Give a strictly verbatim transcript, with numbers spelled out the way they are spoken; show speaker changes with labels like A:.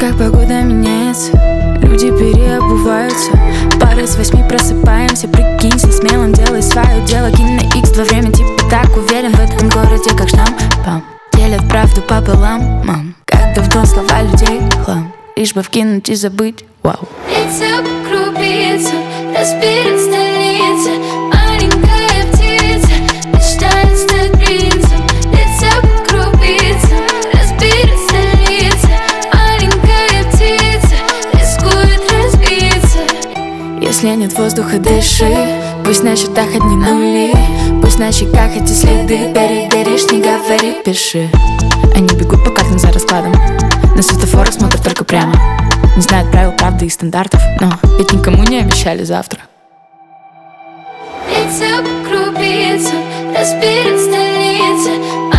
A: Как погода меняется, люди переобуваются. Пары с восьми просыпаемся. Прикинься смелым, делай свое дело. Кинь на икс два, время типа так уверен в этом городе, как штампом. Делят правду пополам, мам. Как давно слова людей хлам. Лишь бы вкинуть и забыть, вау.
B: Лица по крупице, разберет столица. Маленькая птица мечтает стать принцем. Лица по крупице, разберет столица. Маленькая птица рискует разбиться.
A: Если нет воздуха, дыши. Пусть на счетах одни нули. Пусть на щеках эти следы. Переверишь, не говори, пиши. Они бегут по картам за раскладом. На светофорах смотрят только прямо. Не знают правил, правды и стандартов. Но ведь никому не обещали завтра.
B: Лица по крупицам разберет столица.